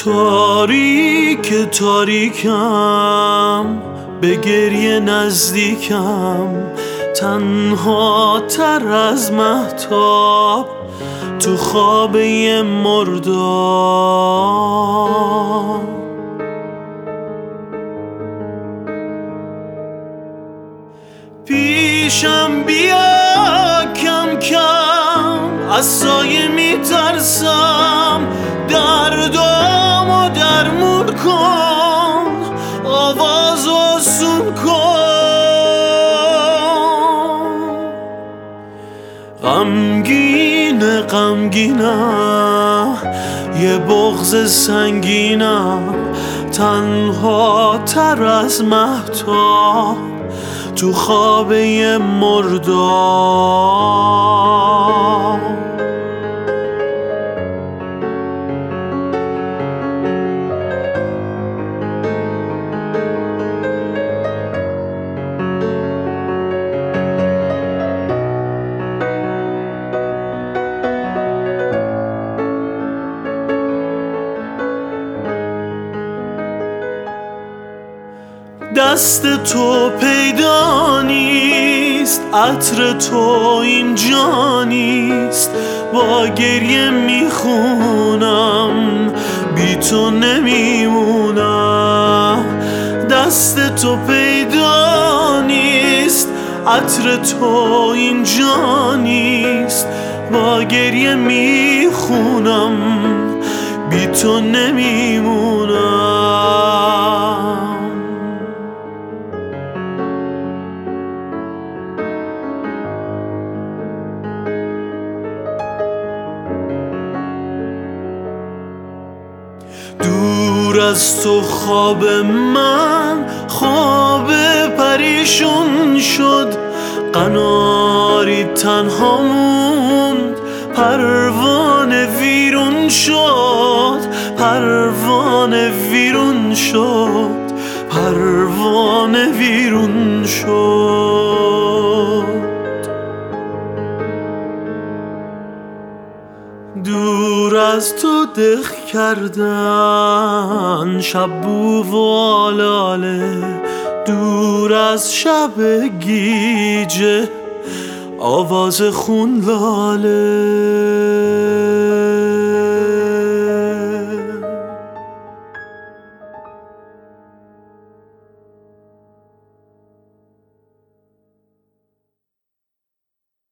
تاریک تاریکم، به گریه نزدیکم، تنها تر از مهتاب تو خوابه مرداب. پیشم بیا کم کم، از سایه میترسم، دردامو درمون کن، آواز آسون کن. غمگینه غمگینم، یه بغض سنگینم، تنها تر از مهتاب تو خوابه مرداب. دست تو پیدا نیست، عطر تو اینجا نیست، با گریه میخونم، بی تو نمیمونم. دست تو پیدا نیست، عطر تو اینجا نیست، با گریه میخونم، بی تو نمیمونم. دور از تو خواب من خواب پریشون شد، قناری تنها موند، پروانه ویرون شد، پروانه ویرون شد، پروانه ویرون شد. دور از تو دق کردن شب بو و آلاله، دور از شب گیجه آواز خون لاله.